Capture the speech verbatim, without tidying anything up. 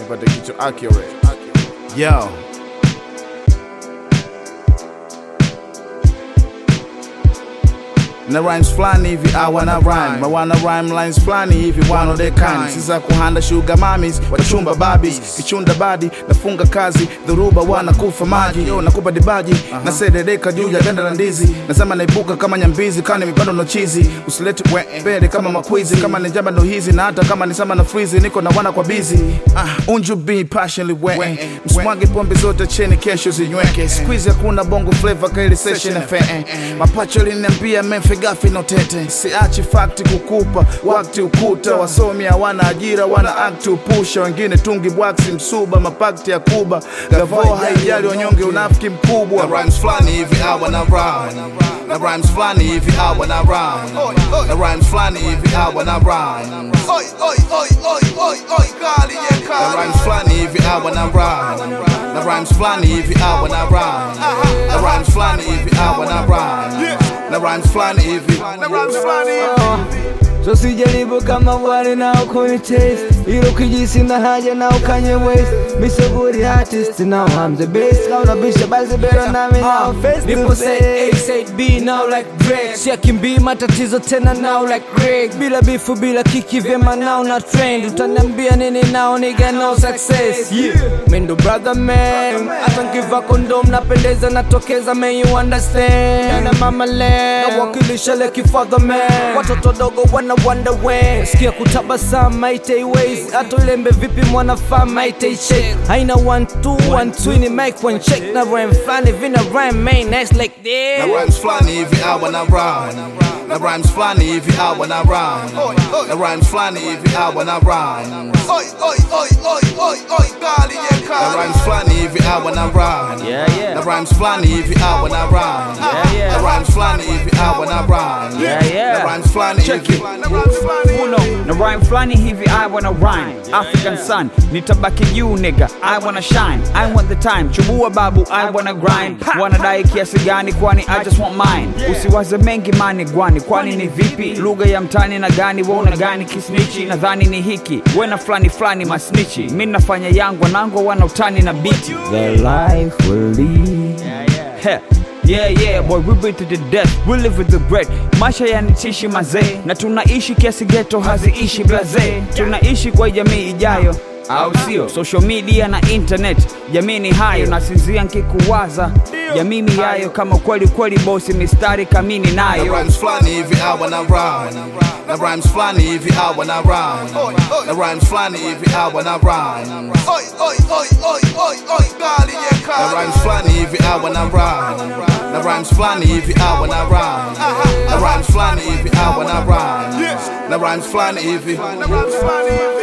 tupate kitu accurate. Yo. Na rhymes flani hivi I wanna rhyme, I wanna rhyme lines flani hivi one of the kind. Sisa kuhanda sugar mamis, wachumba babis, kichunda badi, nafunga kazi, dhuruba wana kufa maji. Yo nakupa dibaji, uh -huh. Nasededeka juu ya ganda la ndizi, nasema naibuka kama nyambizi, kani mipando no cheesy. Usilete pede kama makwizi, kama ni njamba ndo hizi, na hata kama ni sama na freezy, niko na wana kwa busy. uh, Unju be passionately wet, mswage pombe zote cheni kesho zinyweke. Squeeze hakuna bongo flavor kaili session F A. Mapacho liniambia mefe gafi no tete, siachi fakti kukupa wakati ukuta. Wasomi hawana ajira, wana act upusha, wengine tungi bwaksi msuba, mapakti ya kuba. Gavo haijali wanyonge unafiki mkubwa. Na rhymes flani hivi I wanna rhyme, na rhymes flani hivi I wanna rhyme, na rhymes flani hivi I wanna rhyme. Oi oi oi oi oi oi kali ye kali. Na rhymes flani hivi I wanna rhyme, na rhymes flani hivi I wanna rhyme, na rhymes flani hivi I wanna rhyme. Na rhymes flani hivi, na rhymes flani hivi. So sijaribu kama wale na ukoni taste, ilo kijisi na haja na ukanye waste. Me so good artist, now I'm the best. Kauna bisha bazi better na me now face to face. People say A, say B, now like Drake. Siakimbii matatizo tena now like Greg. Bila bifu bila kiki vyema now na trend. Utaniambia nini now nigga no success. Yeah, mendo brother man, hata nkiva kondom napendeza natokeza man, you understand. Na mama land, na wakilisha leki father man. Watoto dogo wana wonder when. Sikia kutabasama maite ways, ato lembe vipi mwana fama maite shake. Haina one two one two ni mic one check. Na rhyme flani vina rhyme main nice like this. Na rhymes flani hivi I wanna rhyme, na rhymes flani hivi I wanna rhyme, na rhymes flani hivi I wanna rhyme. Oi oi oi oi oi oi kali ye kali. Na rhymes flani hivi I wanna rhyme, yeah yeah. Na rhymes flani hivi I wanna rhyme, yeah yeah. Na rhymes flani hivi I wanna rhyme, yeah yeah. Na rhymes flani hivi, na rhymes flani Uno, na rhyme flani hivi I wanna rhyme. African sun, nitabaki juu nigga, I wanna shine, I want the time. Chubua babu, I wanna grind. Wanadai kiasi gani kwani I just want mine. Usiwaze mengi mani gwani, kwani ni vipi? Lugha ya mtani na gani, wona gani kisnichi? Nadhani ni hiki, wena flani flani masnichi. Mimi nafanya yangu, wanangu wana utani na beat. The life will lead. Yeah yeah. Heh. Yeah yeah boy, we beat to the death, we live with the bread. Maisha yanitishi mazee, na tunaishi kiasi ghetto haziishi blaze. Tunaishi kwa jamii ijayo, au sio? Social media na internet, jamii ni hayo. Nasinzia nkikuwaza, jamii miyayo. Kama kweli kweli bosi mistari kamini nayo. Na rhymes flani hivi I wanna rhyme, na rhymes flani hivi I wanna rhyme, na rhymes flani hivi I wanna rhyme. Oi oi oi oi oi oi kali ye kali. Na rhymes flani hivi I wanna rhyme, na rhymes flani hivi I wanna rhyme, na rhymes flani hivi I wanna rhyme. Na rhymes flani hivi, na rhymes flani hivi.